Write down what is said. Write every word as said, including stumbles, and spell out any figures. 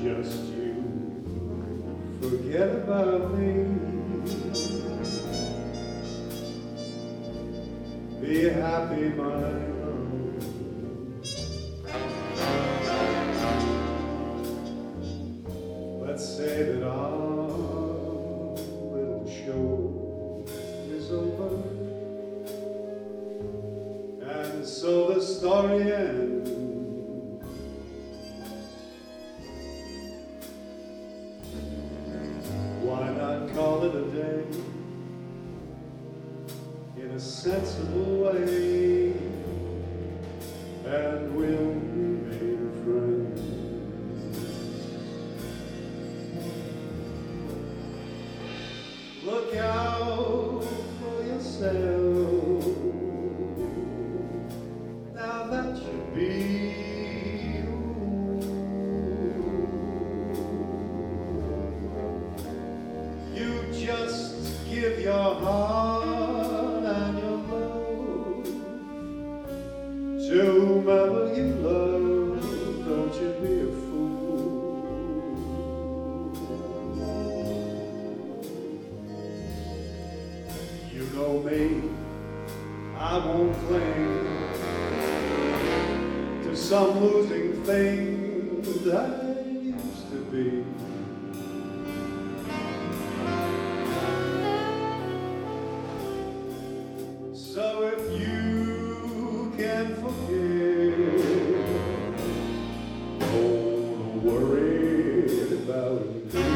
just you. Forget about me. Be happy, my love. Let's say that our little show is over, and so the story ends. Why not call it a day in a sensible way, and we'll remain friends. Look out for yourself. Now that should be you. You just give your heart and your love to whomever you love. Don't you be a fool. You know me, I won't cling to some losing thing that I used to be. So if you can forget, don't worry about me.